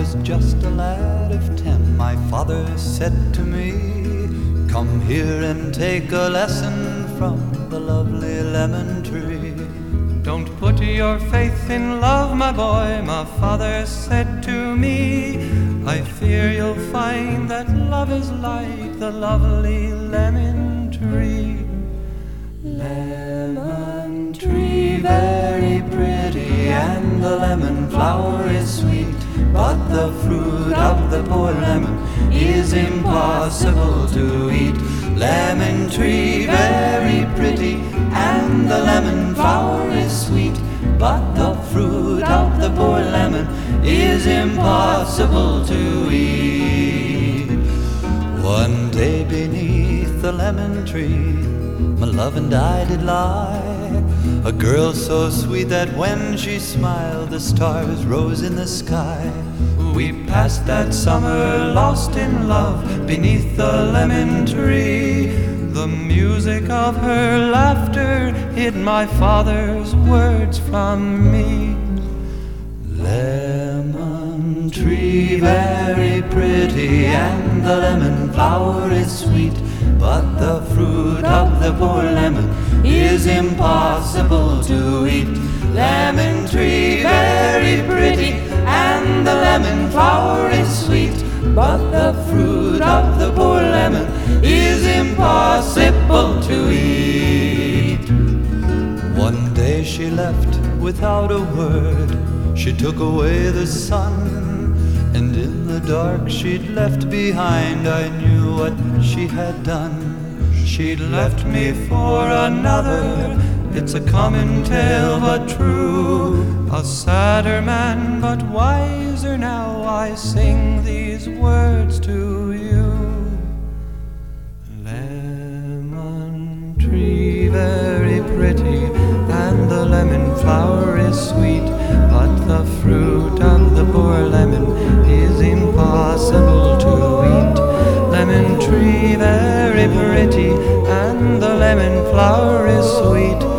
was just a lad of 10, my father said to me, "Come here and take a lesson from the lovely lemon tree." "Don't put your faith in love, my boy," my father said to me. "I fear you'll find that love is like the lovely lemon tree." Lemon tree, very pretty, and the lemon flower is sweet, but the fruit of the poor lemon is impossible to eat. Lemon tree, very pretty, and the lemon flower is sweet, but the fruit of the poor lemon is impossible to eat. One day beneath the lemon tree, my love and I did lie, a girl so sweet that when she smiled the stars rose in the sky. We passed that summer lost in love beneath the lemon tree. The music of her laughter hid my father's words from me. Lemon tree, very pretty, and the lemon flower is sweet, but the fruit of the poor lemon is impossible to eat. Lemon tree, very pretty, and the lemon flower is sweet, but the fruit of the poor lemon is impossible to eat. One day she left without a word. She took away the sun, and in the dark she'd left behind, I knew what she had done. She'd left me for another, it's a common tale but true. A sadder man but wiser now, I sing these words to you. Lemon tree, very pretty, and the lemon flower is sweet, but the fruit of the poor lemon is impossible to eat. Lemon tree, very pretty, and the lemon flower is sweet,